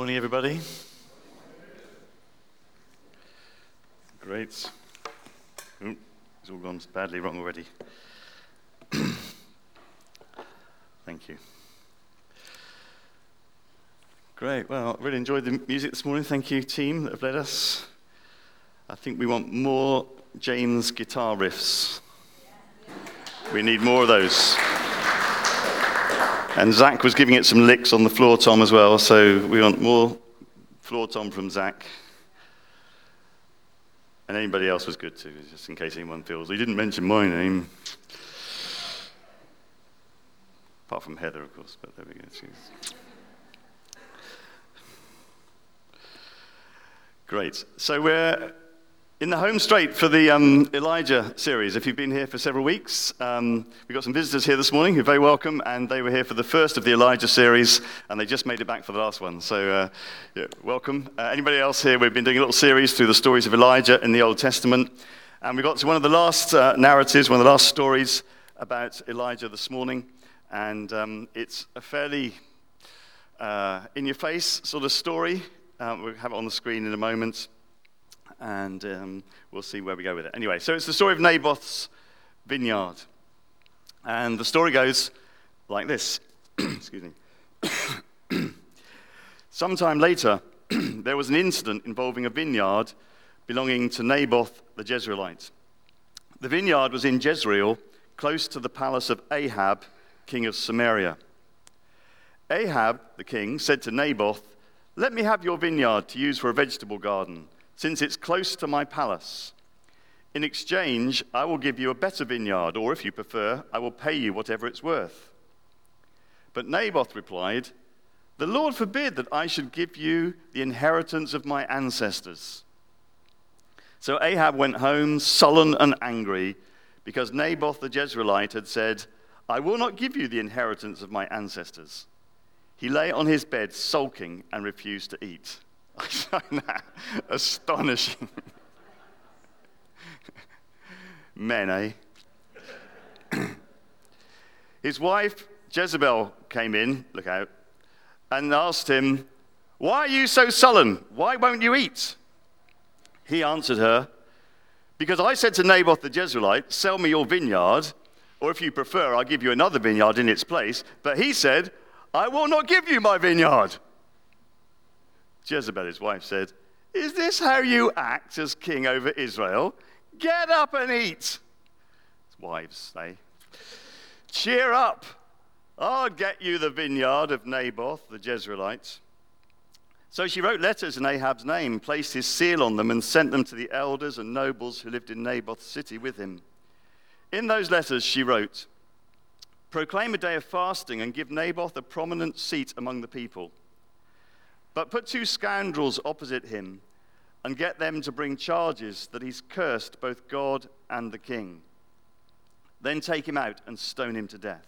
Morning, everybody. Great. Ooh, it's all gone badly wrong already. Thank you. Great. Well, I really enjoyed the music this morning. Thank you, team, that have led us. I think we want more James guitar riffs. We need more of those. And Zach was giving it some licks on the floor tom as well, so we want more floor tom from Zach. And anybody else was good too, just in case anyone feels. He didn't mention my name. Apart from Heather, of course, but there we go. Great. So we're in the home straight for the Elijah series. If you've been here for several weeks, we've got some visitors here this morning who are very welcome, and they were here for the first of the Elijah series, and they just made it back for the last one. So yeah, welcome. Anybody else here? We've been doing a little series through the stories of Elijah in the Old Testament, and we got to one of the last narratives, one of the last stories about Elijah this morning, and it's a fairly in-your-face sort of story. We'll have it on the screen in a moment. And we'll see where we go with it. Anyway, so it's the story of Naboth's vineyard. And the story goes like this. Excuse me. Sometime later, there was an incident involving a vineyard belonging to Naboth the Jezreelite. The vineyard was in Jezreel, close to the palace of Ahab, king of Samaria. Ahab, the king, said to Naboth, "Let me have your vineyard to use for a vegetable garden, since it's close to my palace. In exchange, I will give you a better vineyard, or if you prefer, I will pay you whatever it's worth." But Naboth replied, "The Lord forbid that I should give you the inheritance of my ancestors." So Ahab went home sullen and angry, because Naboth the Jezreelite had said, "I will not give you the inheritance of my ancestors." He lay on his bed sulking and refused to eat. I find that astonishing. Men, eh? His wife, Jezebel, came in, look out, and asked him, "Why are you so sullen? Why won't you eat?" He answered her, "Because I said to Naboth the Jezreelite, 'Sell me your vineyard, or if you prefer, I'll give you another vineyard in its place.' But he said, 'I will not give you my vineyard.'" Jezebel, his wife, said, "Is this how you act as king over Israel? Get up and eat." Wives say, "Cheer up. I'll get you the vineyard of Naboth the Jezreelite." So she wrote letters in Ahab's name, placed his seal on them, and sent them to the elders and nobles who lived in Naboth's city with him. In those letters she wrote, "Proclaim a day of fasting and give Naboth a prominent seat among the people. But put two scoundrels opposite him and get them to bring charges that he's cursed both God and the king. Then take him out and stone him to death."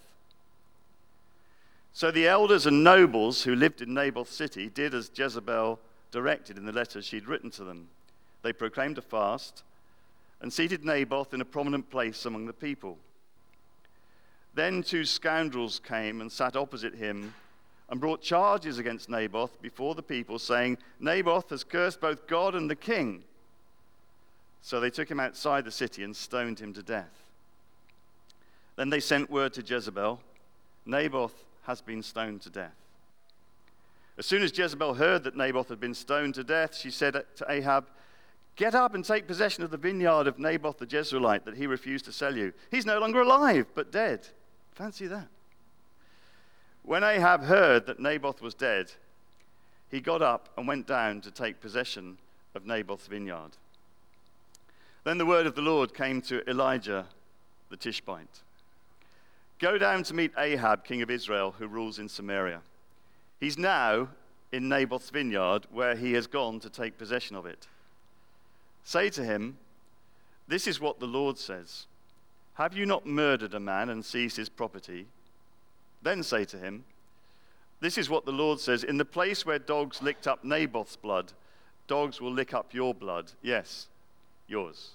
So the elders and nobles who lived in Naboth's city did as Jezebel directed in the letters she'd written to them. They proclaimed a fast and seated Naboth in a prominent place among the people. Then two scoundrels came and sat opposite him and brought charges against Naboth before the people, saying, "Naboth has cursed both God and the king." So they took him outside the city and stoned him to death. Then they sent word to Jezebel, "Naboth has been stoned to death." As soon as Jezebel heard that Naboth had been stoned to death, she said to Ahab, "Get up and take possession of the vineyard of Naboth the Jezreelite that he refused to sell you. He's no longer alive, but dead." Fancy that. When Ahab heard that Naboth was dead, he got up and went down to take possession of Naboth's vineyard. Then the word of the Lord came to Elijah the Tishbite. "Go down to meet Ahab, king of Israel, who rules in Samaria. He's now in Naboth's vineyard, where he has gone to take possession of it. Say to him, 'This is what the Lord says. Have you not murdered a man and seized his property?' Then say to him, 'This is what the Lord says. In the place where dogs licked up Naboth's blood, dogs will lick up your blood. Yes, yours.'"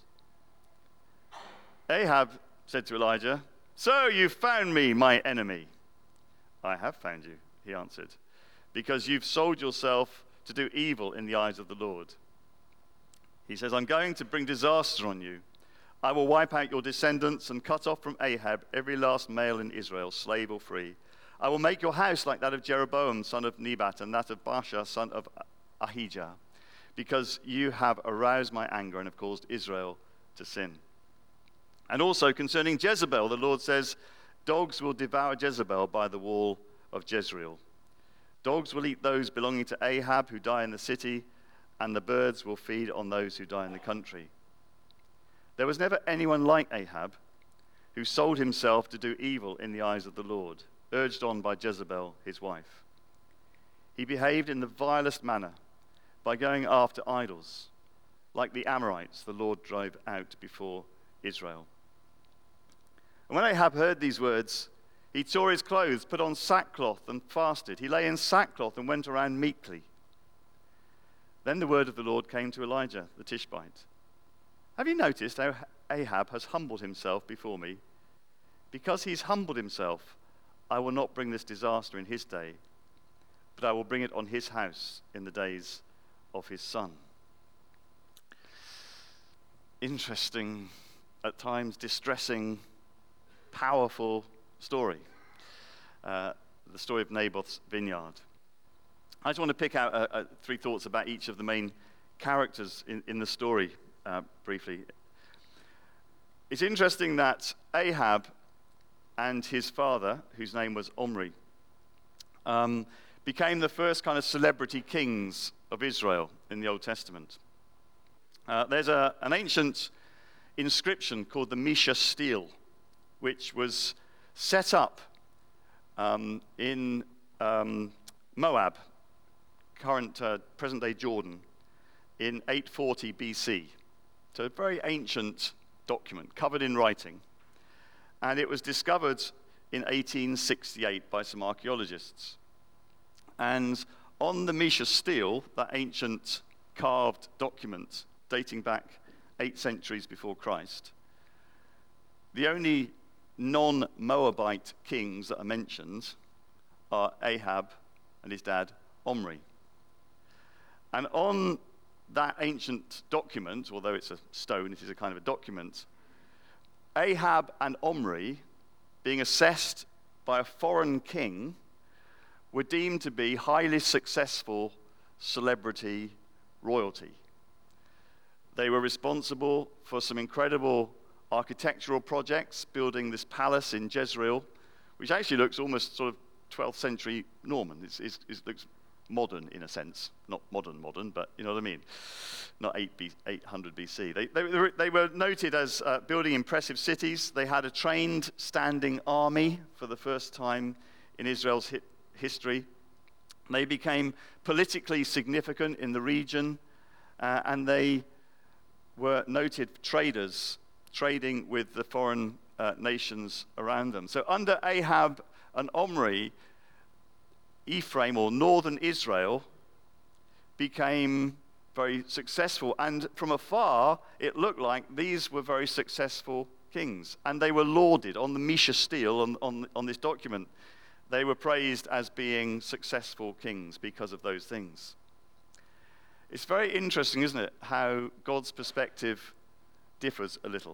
Ahab said to Elijah, "So you've found me, my enemy." "I have found you," he answered, "because you've sold yourself to do evil in the eyes of the Lord. He says, I'm going to bring disaster on you. I will wipe out your descendants and cut off from Ahab every last male in Israel, slave or free. I will make your house like that of Jeroboam, son of Nebat, and that of Baasha, son of Ahijah, because you have aroused my anger and have caused Israel to sin. And also concerning Jezebel, the Lord says, dogs will devour Jezebel by the wall of Jezreel. Dogs will eat those belonging to Ahab who die in the city, and the birds will feed on those who die in the country. There was never anyone like Ahab who sold himself to do evil in the eyes of the Lord, urged on by Jezebel, his wife. He behaved in the vilest manner by going after idols, like the Amorites the Lord drove out before Israel. And when Ahab heard these words, he tore his clothes, put on sackcloth, and fasted. He lay in sackcloth and went around meekly. Then the word of the Lord came to Elijah the Tishbite. Have you noticed how Ahab has humbled himself before me? Because he's humbled himself, I will not bring this disaster in his day, but I will bring it on his house in the days of his son. Interesting, at times distressing, powerful story. The story of Naboth's vineyard. I just want to pick out three thoughts about each of the main characters in the story briefly. It's interesting that Ahab and his father, whose name was Omri, became the first kind of celebrity kings of Israel in the Old Testament. There's an ancient inscription called the Mesha Stele, which was set up in Moab, current present-day Jordan, in 840 BC. So a very ancient document, covered in writing. And it was discovered in 1868 by some archaeologists. And on the Mesha Stele, that ancient carved document dating back 8 centuries before Christ, the only non-Moabite kings that are mentioned are Ahab and his dad, Omri. And on that ancient document, although it's a stone, it is a kind of a document, Ahab and Omri, being assessed by a foreign king, were deemed to be highly successful celebrity royalty. They were responsible for some incredible architectural projects, building this palace in Jezreel, which actually looks almost sort of 12th century Norman. It looks modern in a sense. Not modern, but you know what I mean? Not 800 BC. They were noted as building impressive cities. They had a trained standing army for the first time in Israel's history. They became politically significant in the region, and they were noted traders, trading with the foreign nations around them. So under Ahab and Omri, Ephraim, or northern Israel, became very successful. And from afar, it looked like these were very successful kings. And they were lauded on the Mesha Stele, on this document. They were praised as being successful kings because of those things. It's very interesting, isn't it, how God's perspective differs a little.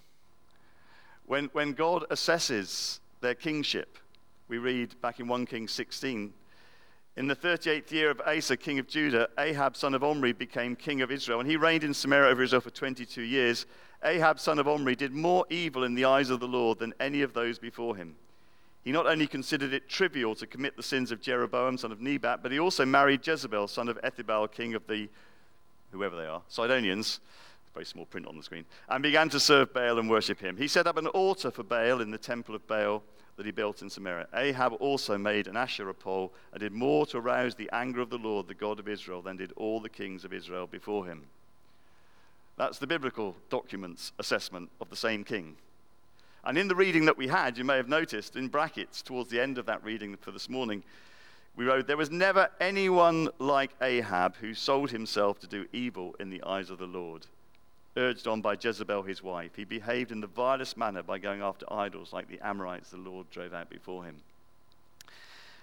When God assesses their kingship, we read back in 1 Kings 16, in the 38th year of Asa, king of Judah, Ahab, son of Omri, became king of Israel, and he reigned in Samaria over Israel for 22 years. Ahab, son of Omri, did more evil in the eyes of the Lord than any of those before him. He not only considered it trivial to commit the sins of Jeroboam, son of Nebat, but he also married Jezebel, son of Ethbaal, king of the, whoever they are, Sidonians, very small print on the screen, and began to serve Baal and worship him. He set up an altar for Baal in the temple of Baal that he built in Samaria. Ahab also made an Asherah pole and did more to arouse the anger of the Lord, the God of Israel, than did all the kings of Israel before him. That's the biblical document's assessment of the same king. And in the reading that we had, you may have noticed in brackets towards the end of that reading for this morning, we wrote, there was never anyone like Ahab who sold himself to do evil in the eyes of the Lord. Urged on by Jezebel, his wife, he behaved in the vilest manner by going after idols like the Amorites the Lord drove out before him.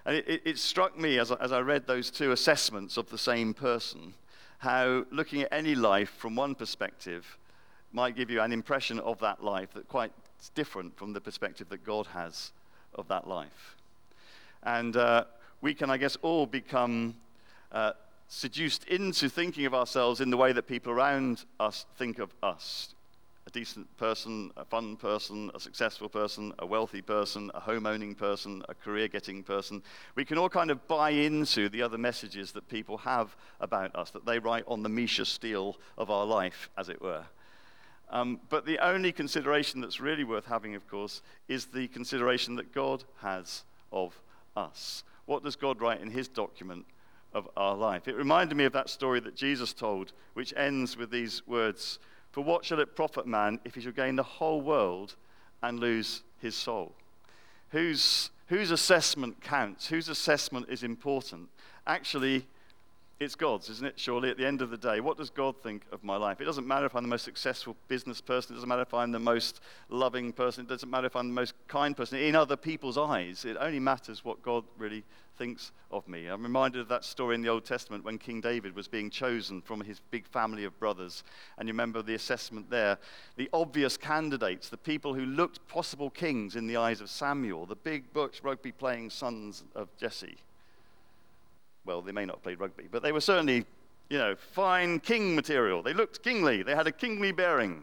And it struck me as I read those two assessments of the same person, how looking at any life from one perspective might give you an impression of that life that quite different from the perspective that God has of that life. And we can, I guess, all become seduced into thinking of ourselves in the way that people around us think of us. A decent person, a fun person, a successful person, a wealthy person, a home-owning person, a career-getting person. We can all kind of buy into the other messages that people have about us, that they write on the Misha steel of our life, as it were. But the only consideration that's really worth having, of course, is the consideration that God has of us. What does God write in his document of our life? It reminded me of that story that Jesus told, which ends with these words, "For what shall it profit man if he shall gain the whole world and lose his soul?" Whose assessment counts? Whose assessment is important? Actually, it's God's, isn't it? Surely, at the end of the day, what does God think of my life? It doesn't matter if I'm the most successful business person. It doesn't matter if I'm the most loving person. It doesn't matter if I'm the most kind person. In other people's eyes, it only matters what God really thinks of me. I'm reminded of that story in the Old Testament when King David was being chosen from his big family of brothers. And you remember the assessment there. The obvious candidates, the people who looked possible kings in the eyes of Samuel, the big butch rugby-playing sons of Jesse. Well, they may not have played rugby, but they were certainly, fine king material. They looked kingly. They had a kingly bearing.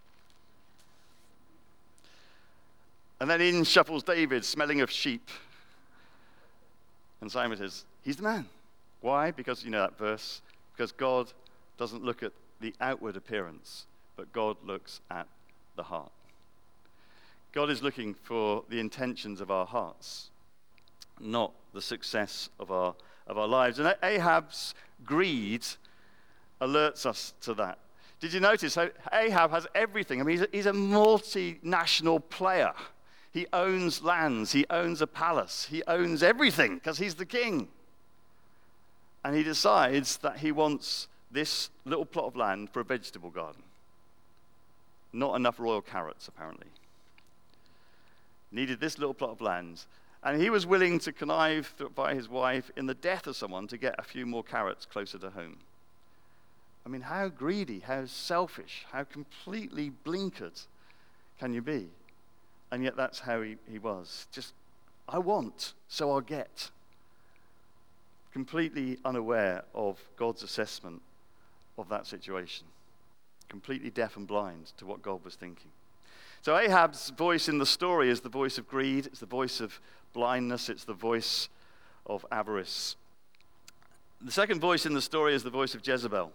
And then in shuffles David, smelling of sheep. And Simon says, he's the man. Why? Because, that verse, because God doesn't look at the outward appearance, but God looks at the heart. God is looking for the intentions of our hearts, not the success of our lives. And Ahab's greed alerts us to that. Did you notice how Ahab has everything? I mean, he's a multinational player. He owns lands. He owns a palace. He owns everything because he's the king. And he decides that he wants this little plot of land for a vegetable garden. Not enough royal carrots, apparently. Needed this little plot of land. And he was willing to connive by his wife in the death of someone to get a few more carrots closer to home. I mean, how greedy, how selfish, how completely blinkered can you be? And yet that's how he was. Just, I want, so I'll get. Completely unaware of God's assessment of that situation. Completely deaf and blind to what God was thinking. So Ahab's voice in the story is the voice of greed. It's the voice of blindness. It's the voice of avarice. The second voice in the story is the voice of Jezebel.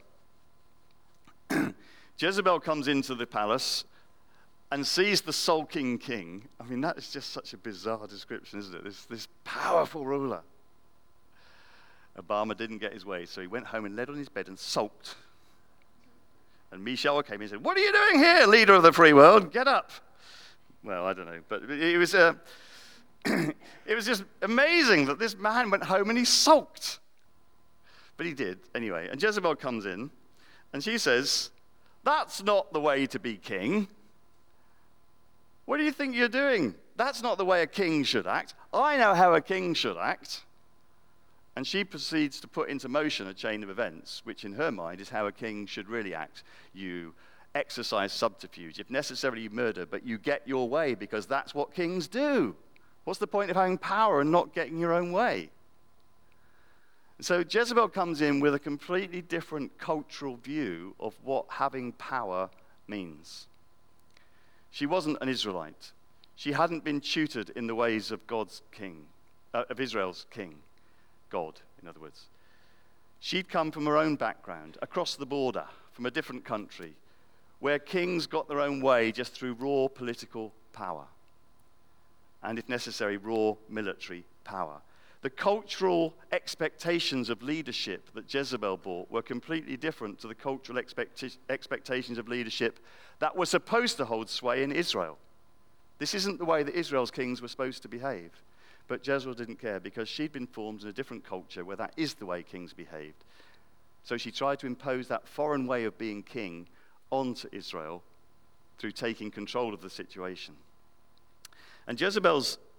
Jezebel comes into the palace and sees the sulking king. I mean, that is just such a bizarre description, isn't it? This powerful ruler. Obama didn't get his way, so he went home and laid on his bed and sulked. And Michelle came in and said, "What are you doing here, leader of the free world? Get up." Well, I don't know, but it was it was just amazing that this man went home and he sulked. But he did, anyway. And Jezebel comes in, and she says, "That's not the way to be king. What do you think you're doing? That's not the way a king should act. I know how a king should act." And she proceeds to put into motion a chain of events, which in her mind is how a king should really act. You exercise subterfuge. If necessary, you murder, but you get your way because that's what kings do. What's the point of having power and not getting your own way? So Jezebel comes in with a completely different cultural view of what having power means. She wasn't an Israelite. She hadn't been tutored in the ways of God's king, of Israel's king, God, in other words. She'd come from her own background, across the border, from a different country, where kings got their own way just through raw political power, and if necessary, raw military power. The cultural expectations of leadership that Jezebel brought were completely different to the cultural expectations of leadership that were supposed to hold sway in Israel. This isn't the way that Israel's kings were supposed to behave. But Jezebel didn't care because she'd been formed in a different culture where that is the way kings behaved. So she tried to impose that foreign way of being king onto Israel through taking control of the situation. And Jezebel's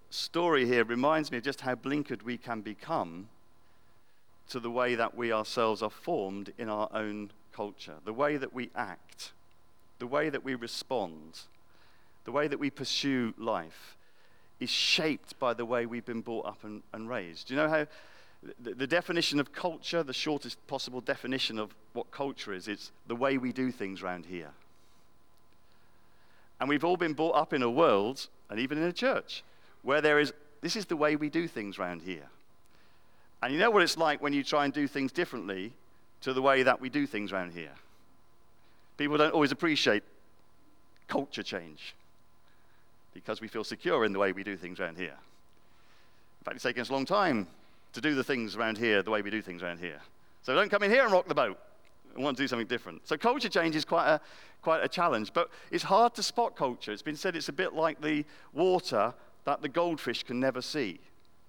story here reminds me of just how blinkered we can become to the way that we ourselves are formed in our own culture, the way that we act, the way that we respond, the way that we pursue life is shaped by the way we've been brought up and raised. Do you know how the definition of culture, the shortest possible definition of what culture is, it's the way we do things around here. And we've all been brought up in a world, and even in a church, where this is the way we do things around here. And you know what it's like when you try and do things differently to the way that we do things around here. People don't always appreciate culture change because we feel secure in the way we do things around here. In fact, it's taken us a long time to do the things around here the way we do things around here. So don't come in here and rock the boat and want to do something different. So culture change is quite a challenge, but it's hard to spot culture. It's been said it's a bit like the water that the goldfish can never see.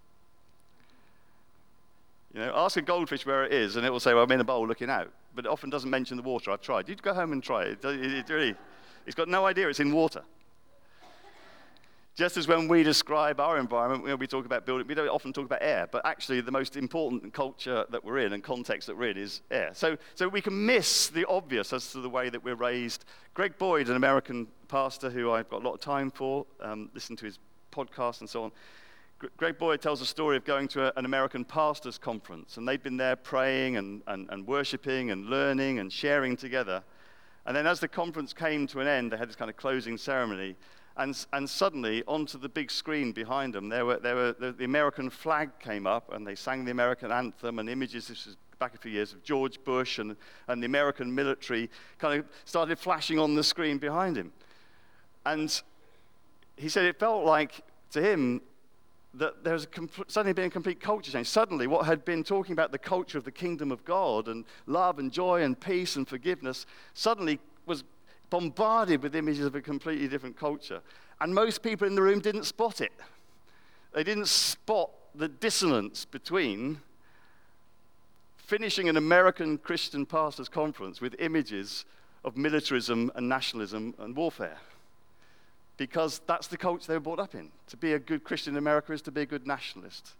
You know, ask a goldfish where it is, and it will say, well, I'm in a bowl looking out. But it often doesn't mention the water. I've tried. You'd go home and try it. It's got no idea it's in water. Just as when we describe our environment, we talk about building, we don't often talk about air, but actually the most important culture that we're in and context that we're in is air. So we can miss the obvious as to the way that we're raised. Greg Boyd, an American pastor who I've got a lot of time for, listen to his podcast and so on. Greg Boyd tells a story of going to an American pastors' conference, and they'd been there praying and worshiping and learning and sharing together. And then as the conference came to an end, they had this kind of closing ceremony, and suddenly onto the big screen behind them, the American flag came up, and they sang the American anthem, and images, this was back a few years, of George Bush and the American military kind of started flashing on the screen behind him. And he said it felt like, to him, that there's suddenly been a complete culture change. Suddenly, what had been talking about the culture of the kingdom of God and love and joy and peace and forgiveness suddenly was bombarded with images of a completely different culture. And most people in the room didn't spot it. They didn't spot the dissonance between finishing an American Christian pastors' conference with images of militarism and nationalism and warfare. Because that's the culture they were brought up in. To be a good Christian in America is to be a good nationalist.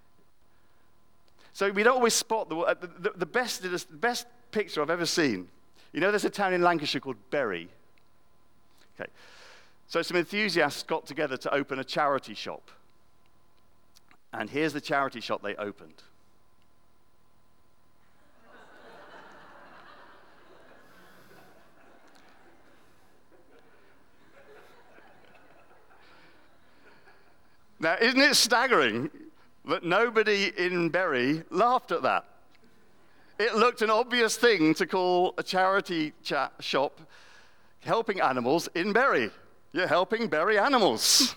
So we don't always spot the best picture I've ever seen. You know, there's a town in Lancashire called Bury. Okay, so some enthusiasts got together to open a charity shop. And here's the charity shop they opened. Now, isn't it staggering that nobody in Bury laughed at that? It looked an obvious thing to call a charity shop helping animals in Bury. You're helping Bury animals.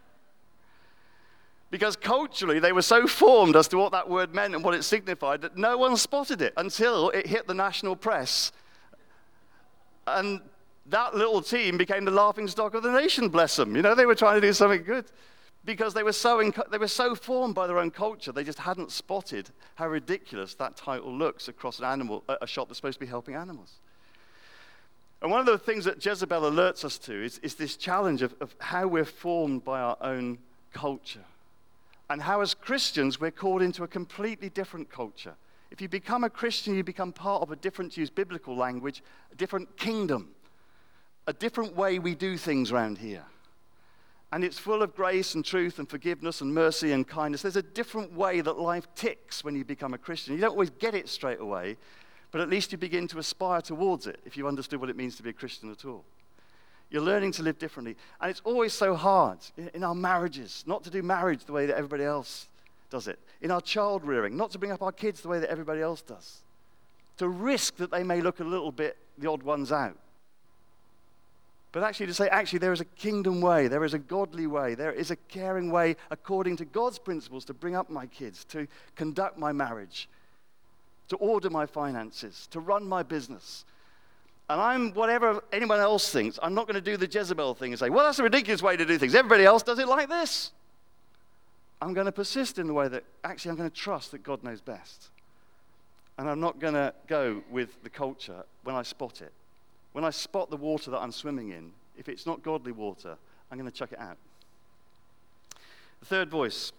Because culturally, they were so formed as to what that word meant and what it signified that no one spotted it until it hit the national press. And that little team became the laughingstock of the nation, bless them. You know, they were trying to do something good. Because they were so formed by their own culture, they just hadn't spotted how ridiculous that title looks across a shop that's supposed to be helping animals. And one of the things that Jezebel alerts us to is this challenge of how we're formed by our own culture. And how as Christians we're called into a completely different culture. If you become a Christian, you become part of a different, to use biblical language, a different kingdom. A different way we do things around here. And it's full of grace and truth and forgiveness and mercy and kindness. There's a different way that life ticks when you become a Christian. You don't always get it straight away, but at least you begin to aspire towards it if you understood what it means to be a Christian at all. You're learning to live differently. And it's always so hard in our marriages, not to do marriage the way that everybody else does it. In our child rearing, not to bring up our kids the way that everybody else does. To risk that they may look a little bit the odd ones out. But actually to say, there is a kingdom way, there is a godly way, there is a caring way according to God's principles to bring up my kids, to conduct my marriage, to order my finances, to run my business. And I'm, whatever anyone else thinks, I'm not going to do the Jezebel thing and say, well, that's a ridiculous way to do things. Everybody else does it like this. I'm going to persist in the way that, I'm going to trust that God knows best. And I'm not going to go with the culture when I spot it. When I spot the water that I'm swimming in, if it's not godly water, I'm going to chuck it out. The third voice,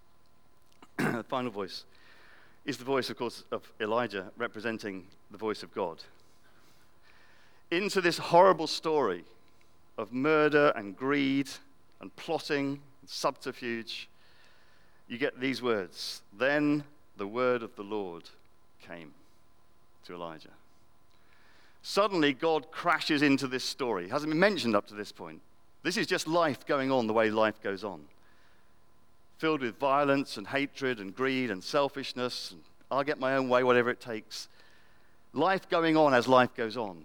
the final voice, is the voice, of course, of Elijah representing the voice of God. Into this horrible story of murder and greed and plotting and subterfuge, you get these words. Then the word of the Lord came to Elijah. Suddenly, God crashes into this story. It hasn't been mentioned up to this point. This is just life going on the way life goes on. Filled with violence and hatred and greed and selfishness. And I'll get my own way, whatever it takes. Life going on as life goes on.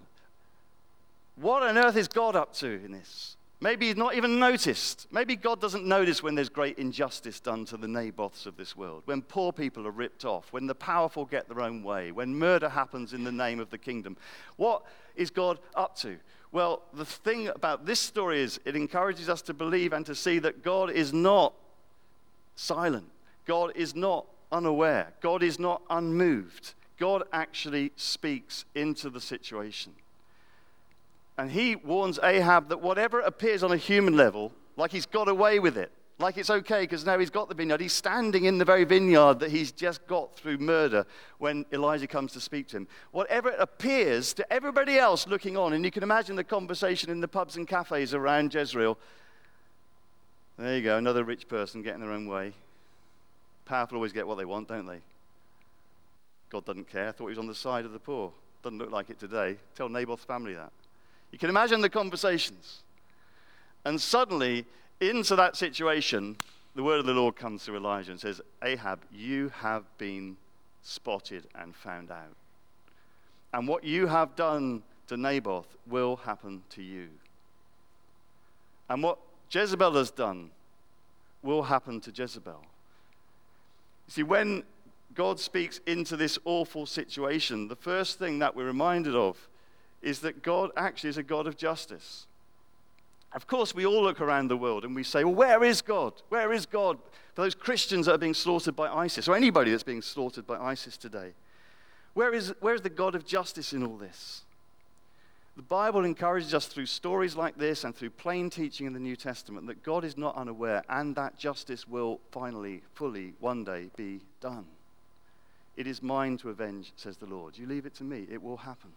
What on earth is God up to in this? Maybe he's not even noticed. Maybe God doesn't notice when there's great injustice done to the Naboths of this world, when poor people are ripped off, when the powerful get their own way, when murder happens in the name of the kingdom. What is God up to? Well, the thing about this story is it encourages us to believe and to see that God is not silent. God is not unaware. God is not unmoved. God actually speaks into the situation. And he warns Ahab that whatever appears on a human level, like he's got away with it, like it's okay because now he's got the vineyard, he's standing in the very vineyard that he's just got through murder when Elijah comes to speak to him. Whatever appears to everybody else looking on, and you can imagine the conversation in the pubs and cafes around Jezreel. There you go, another rich person getting their own way. Powerful always get what they want, don't they? God doesn't care. Thought he was on the side of the poor. Doesn't look like it today. Tell Naboth's family that. You can imagine the conversations. And suddenly, into that situation, the word of the Lord comes to Elijah and says, Ahab, you have been spotted and found out. And what you have done to Naboth will happen to you. And what Jezebel has done will happen to Jezebel. You see, when God speaks into this awful situation, the first thing that we're reminded of is that God actually is a God of justice. Of course, we all look around the world and we say, well, where is God? Where is God for those Christians that are being slaughtered by ISIS, or anybody that's being slaughtered by ISIS today? Where is the God of justice in all this? The Bible encourages us through stories like this and through plain teaching in the New Testament that God is not unaware and that justice will finally, fully, one day be done. It is mine to avenge, says the Lord. You leave it to me, it will happen.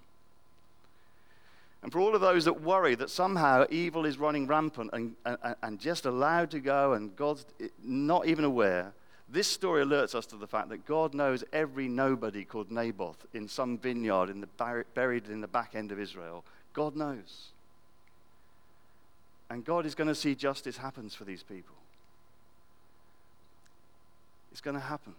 And for all of those that worry that somehow evil is running rampant and just allowed to go and God's not even aware, this story alerts us to the fact that God knows every nobody called Naboth in some vineyard buried in the back end of Israel. God knows. And God is going to see justice happens for these people. It's going to happen.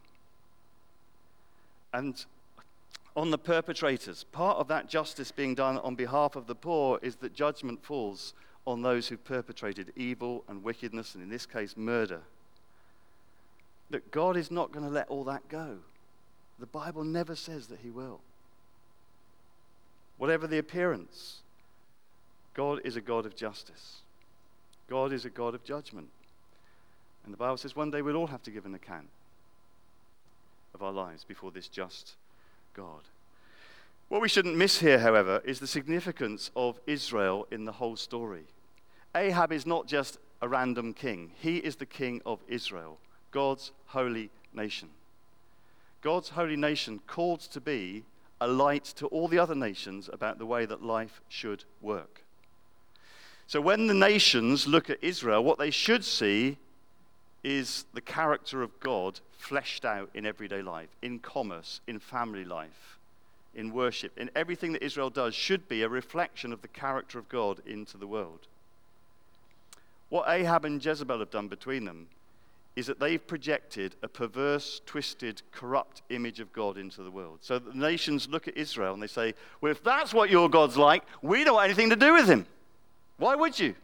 And on the perpetrators, part of that justice being done on behalf of the poor is that judgment falls on those who perpetrated evil and wickedness, and in this case, murder. That God is not going to let all that go. The Bible never says that he will. Whatever the appearance, God is a God of justice. God is a God of judgment. And the Bible says one day we'll all have to give an account of our lives before this just God. What we shouldn't miss here, however, is the significance of Israel in the whole story. Ahab is not just a random king. He is the king of Israel, God's holy nation. God's holy nation called to be a light to all the other nations about the way that life should work. So when the nations look at Israel, what they should see is the character of God fleshed out in everyday life, in commerce, in family life, in worship, in everything that Israel does should be a reflection of the character of God into the world. What Ahab and Jezebel have done between them is that they've projected a perverse, twisted, corrupt image of God into the world. So the nations look at Israel and they say, well, if that's what your God's like, we don't want anything to do with him. Why would you?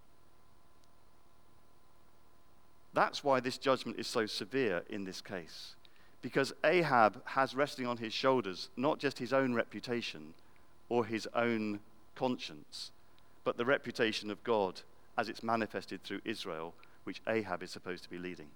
That's why this judgment is so severe in this case. Because Ahab has resting on his shoulders not just his own reputation or his own conscience, but the reputation of God as it's manifested through Israel, which Ahab is supposed to be leading.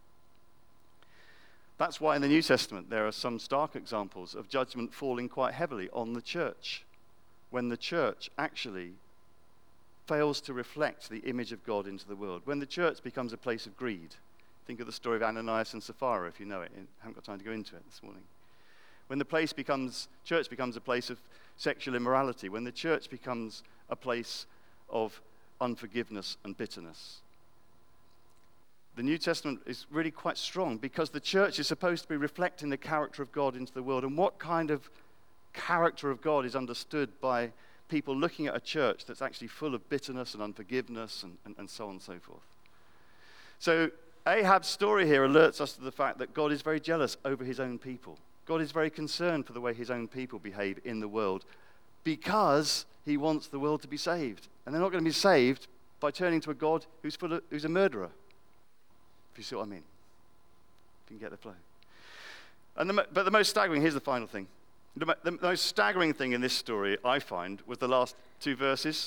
That's why in the New Testament there are some stark examples of judgment falling quite heavily on the church, when the church actually fails to reflect the image of God into the world, when the church becomes a place of greed, Think of the story of Ananias and Sapphira, if you know it. I haven't got time to go into it this morning. When the church becomes a place of sexual immorality, when the church becomes a place of unforgiveness and bitterness. The New Testament is really quite strong because the church is supposed to be reflecting the character of God into the world. And what kind of character of God is understood by people looking at a church that's actually full of bitterness and unforgiveness and so on and so forth? So Ahab's story here alerts us to the fact that God is very jealous over his own people. God is very concerned for the way his own people behave in the world because he wants the world to be saved. And they're not going to be saved by turning to a God who's a murderer. If you see what I mean. If you can get the flow. But the most staggering, here's the final thing. The most staggering thing in this story, I find, was the last two verses.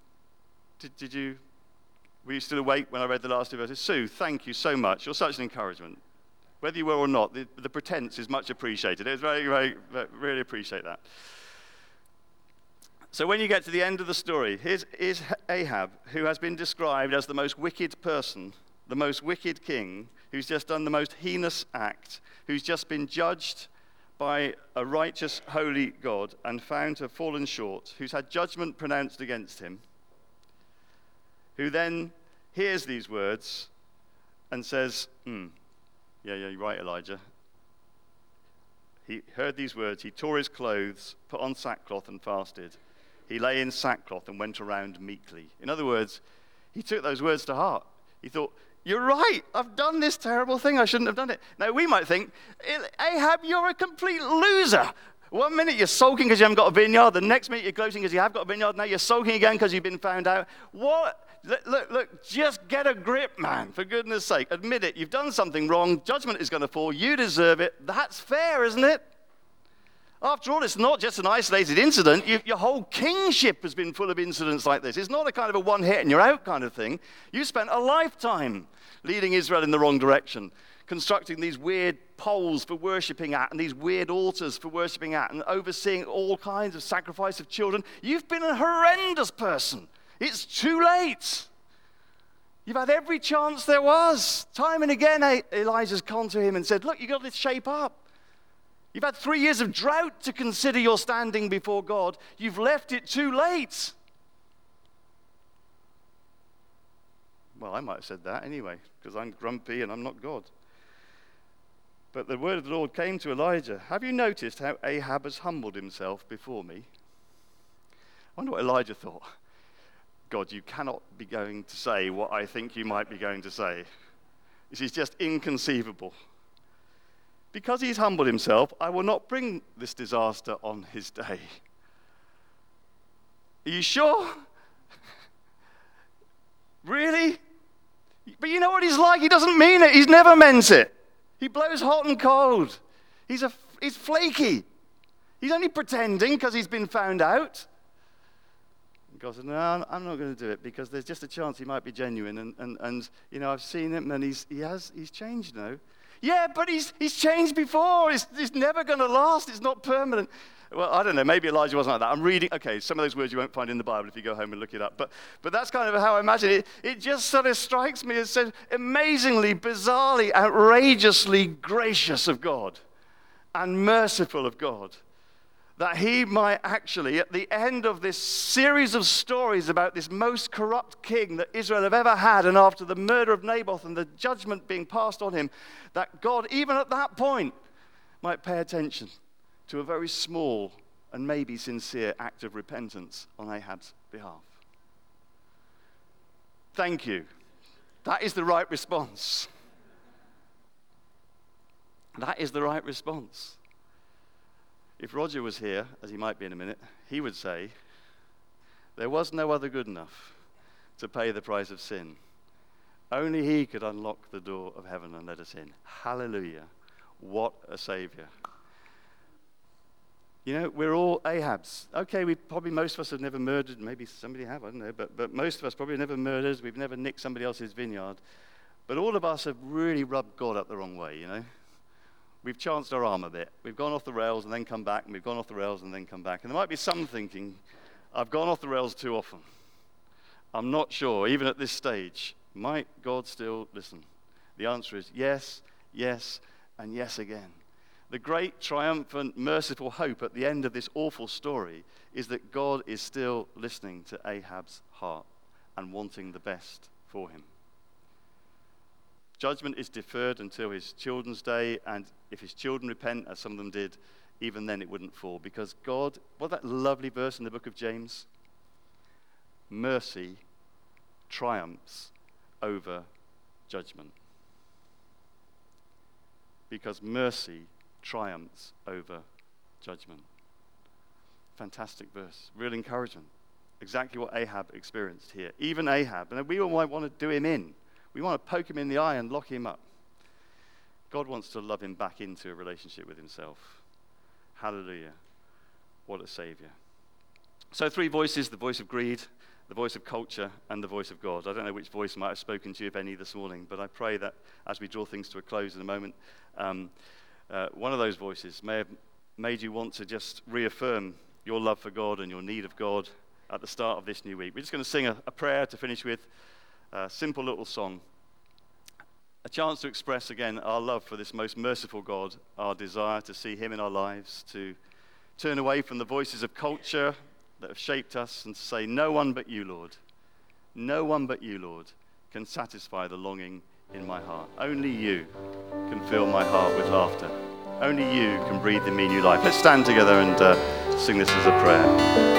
Were you still awake when I read the last two verses? Sue, thank you so much. You're such an encouragement. Whether you were or not, the pretense is much appreciated. It's very, very, really appreciate that. So when you get to the end of the story, here's Ahab, who has been described as the most wicked person, the most wicked king, who's just done the most heinous act, who's just been judged by a righteous, holy God and found to have fallen short, who's had judgment pronounced against him, who then hears these words and says, yeah, you're right, Elijah. He heard these words, he tore his clothes, put on sackcloth and fasted. He lay in sackcloth and went around meekly. In other words, he took those words to heart. He thought, you're right, I've done this terrible thing, I shouldn't have done it. Now, we might think, Ahab, you're a complete loser. 1 minute you're sulking because you haven't got a vineyard, the next minute you're gloating because you have got a vineyard, now you're sulking again because you've been found out. What? Look, just get a grip, man, for goodness sake. Admit it, you've done something wrong, judgment is going to fall, you deserve it. That's fair, isn't it? After all, it's not just an isolated incident. Your whole kingship has been full of incidents like this. It's not a kind of a one hit and you're out kind of thing. You spent a lifetime leading Israel in the wrong direction, constructing these weird poles for worshipping at and these weird altars for worshipping at and overseeing all kinds of sacrifice of children. You've been a horrendous person. It's too late. You've had every chance there was. Time and again, Elijah's gone to him and said, look, you've got to shape up. You've had 3 years of drought to consider your standing before God. You've left it too late. Well, I might have said that anyway, because I'm grumpy and I'm not God. But the word of the Lord came to Elijah. Have you noticed how Ahab has humbled himself before me? I wonder what Elijah thought. God, you cannot be going to say what I think you might be going to say. This is just inconceivable. Because he's humbled himself, I will not bring this disaster on his day. Are you sure? Really? But you know what he's like? He doesn't mean it. He's never meant it. He blows hot and cold. He's flaky. He's only pretending because he's been found out. And God said, no, I'm not going to do it because there's just a chance he might be genuine. And you know, I've seen him and he's changed now. Yeah, but he's changed before. It's never going to last. It's not permanent. Well, I don't know. Maybe Elijah wasn't like that. I'm reading. Okay, some of those words you won't find in the Bible if you go home and look it up. But that's kind of how I imagine it. It just sort of strikes me as so amazingly, bizarrely, outrageously gracious of God and merciful of God. That he might actually, at the end of this series of stories about this most corrupt king that Israel have ever had, and after the murder of Naboth and the judgment being passed on him, that God, even at that point, might pay attention to a very small and maybe sincere act of repentance on Ahab's behalf. Thank you. That is the right response. That is the right response. If Roger was here, as he might be in a minute, he would say, there was no other good enough to pay the price of sin. Only he could unlock the door of heaven and let us in. Hallelujah. What a Savior. You know, we're all Ahabs. Okay, most of us have never murdered. Maybe somebody have, I don't know. But most of us probably never murdered. We've never nicked somebody else's vineyard. But all of us have really rubbed God up the wrong way, you know. We've chanced our arm a bit. We've gone off the rails and then come back, and we've gone off the rails and then come back. And there might be some thinking, I've gone off the rails too often. I'm not sure, even at this stage, might God still listen? The answer is yes, yes, and yes again. The great, triumphant, merciful hope at the end of this awful story is that God is still listening to Ahab's heart and wanting the best for him. Judgment is deferred until his children's day, and if his children repent, as some of them did, even then it wouldn't fall. Because God, what that lovely verse in the book of James? Mercy triumphs over judgment. Because mercy triumphs over judgment. Fantastic verse, real encouragement. Exactly what Ahab experienced here. Even Ahab, and we all might want to do him in. We want to poke him in the eye and lock him up. God wants to love him back into a relationship with himself. Hallelujah. What a savior. So 3 voices: the voice of greed, the voice of culture, and the voice of God. I don't know which voice might have spoken to you, if any, this morning, but I pray that as we draw things to a close in a moment, one of those voices may have made you want to just reaffirm your love for God and your need of God at the start of this new week. We're just going to sing a prayer to finish with, a simple little song, a chance to express again our love for this most merciful God, our desire to see him in our lives, to turn away from the voices of culture that have shaped us, and to say, no one but you, Lord, can satisfy the longing in my heart. Only you can fill my heart with laughter. Only you can breathe in me new life. Let's stand together and sing this as a prayer.